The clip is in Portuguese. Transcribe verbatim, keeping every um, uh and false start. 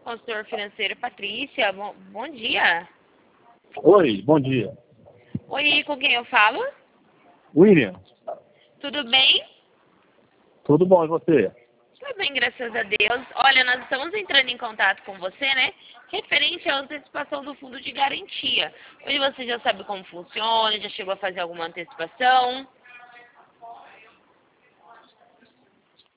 consultor financeiro Patrícia. Bom, bom dia. Oi, bom dia. Oi, com quem eu falo? William, Tudo bem? tudo bom e você? Tudo bem, graças a Deus. Olha, nós estamos entrando em contato com você, né? Referente à antecipação do fundo de garantia. Hoje você já sabe como funciona, já chegou a fazer alguma antecipação?